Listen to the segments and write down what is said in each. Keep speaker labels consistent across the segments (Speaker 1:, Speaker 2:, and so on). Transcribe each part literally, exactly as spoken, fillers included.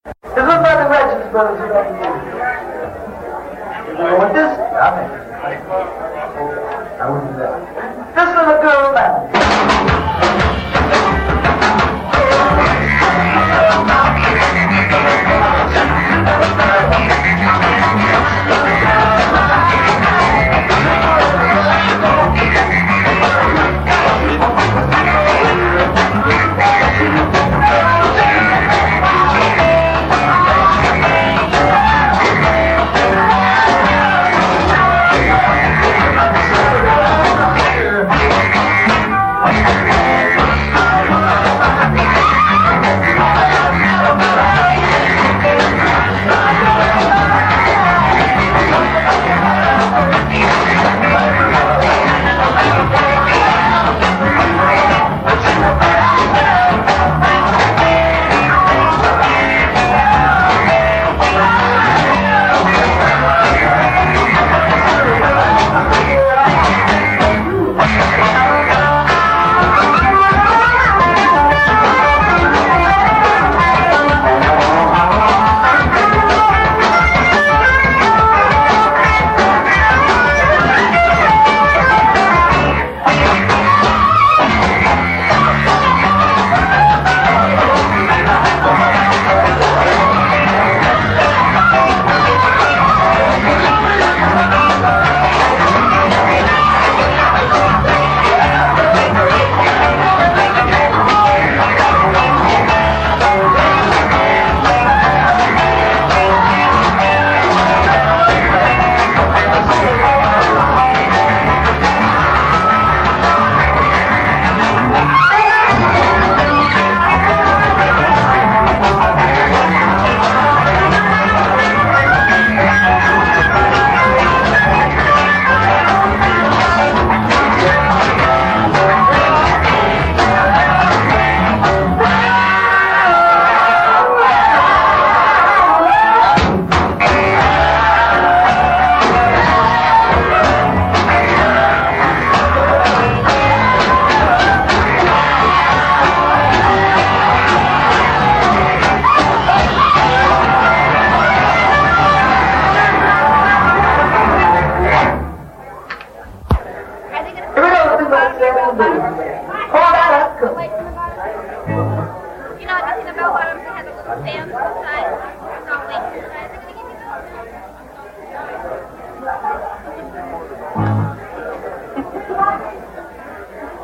Speaker 1: This was by the Regis brothers. You know what this? I mean, I wouldn't do that. This is a girl band.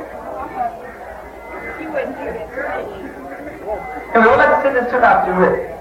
Speaker 1: And we would like to send this tune out to you with.